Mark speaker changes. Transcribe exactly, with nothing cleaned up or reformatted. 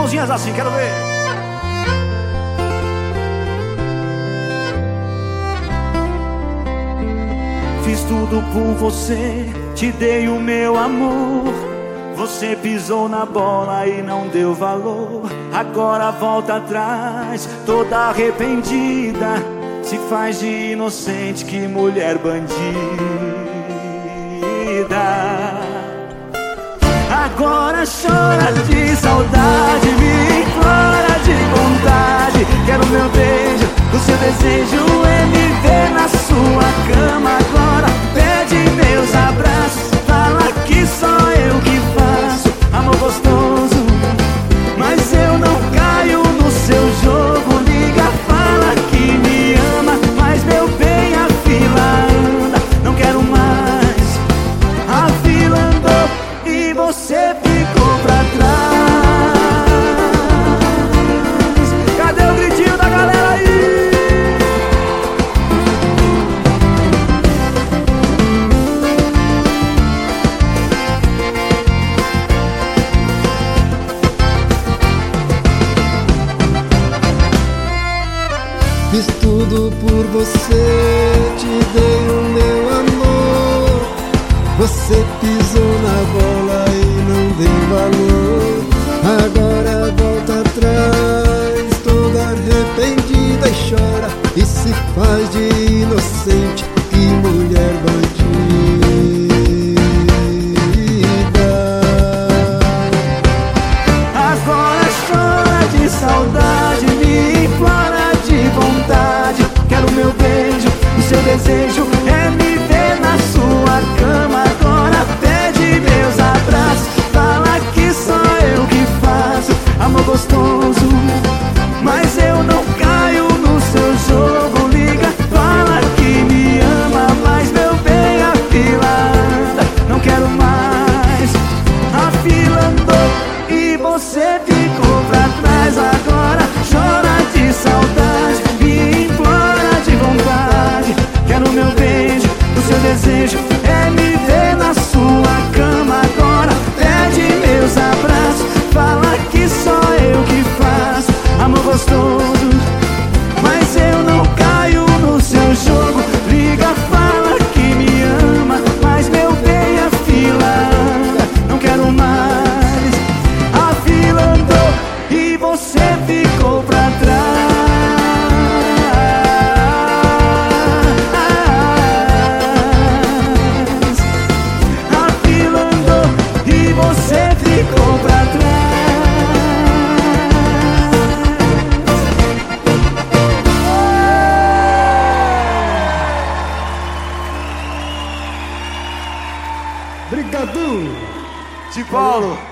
Speaker 1: mãozinhas assim, quero ver. Fiz tudo por você, te dei o meu amor. Você pisou na bola e não deu valor. Agora volta atrás, toda arrependida. Se faz de inocente, que mulher bandida. Agora chora de saudade, me implora de vontade. Quero meu beijo, o seu desejo é me ver na sua cama. Agora pede meus abraços, fala que só eu que faço amor gostoso, mas eu não caio no seu jogo. Liga, fala que me ama, mas meu bem, a fila anda. Não quero mais, a fila andou e você ficou pra trás. Cadê o gritinho da galera aí?
Speaker 2: Fiz tudo por você, te dei o meu amor. Você pisou na bola e não deu valor. Agora volta atrás, toda arrependida e chora. E se faz de inocente, que mulher bandida.
Speaker 1: Agora chora de saudade, me implora de vontade. Quero meu beijo, o seu desejo é me ver na sua cama. Agora pede meus abraços, fala que só eu que faço amor gostoso, mas eu não caio no seu jogo. Liga, fala que me ama, mas meu bem, a fila anda. Não quero mais, a fila andou e você ficou pra trás. Agora chora de saudade, me implora de vontade. Quero meu beijo, o seu desejo é me ver na sua cama. Agora pede meus abraços, fala que só eu que faço amor gostoso, mas eu não caio no seu jogo. Liga, fala que me ama, mas meu bem, a fila anda. Não quero mais, a fila andou e você ficou pra trás. A fila andou e você ficou pra trás.
Speaker 2: Obrigado!
Speaker 1: De Paulo.